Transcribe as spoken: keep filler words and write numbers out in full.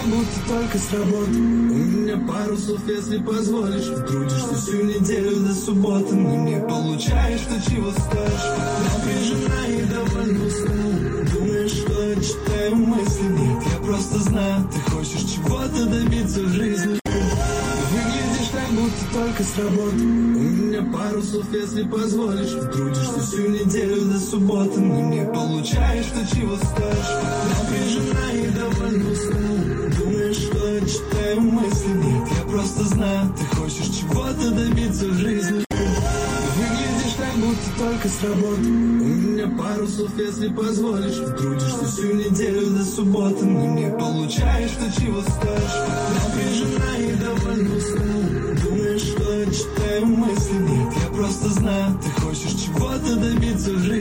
будто только с работы. У меня пару слов, если позволишь. Трудишься всю неделю до субботы, но не получаешь то, чего стоишь. Напряжена и довольно устала. Думаешь, что я читаю мысли? Нет, я просто знаю, ты хочешь чего-то добиться в жизни. Выглядишь так, будто только с работы. У меня пару слов, если позволишь. Трудишься всю неделю до субботы, но не получаешь то, чего стоишь. Напряжена и довольно устала. Думаешь, что я читаю мысли? Нет, я просто знаю, ты хочешь чего-то добиться в жизни. Выглядишь так, будто только с работы. У меня пару слов, если позволишь. Трудишься всю неделю до субботы, но не получаешь то, чего стоишь. Напряжена и довольно устала. Думаешь, что я читаю мысли? Нет, я просто знаю, ты хочешь чего-то добиться в жизни.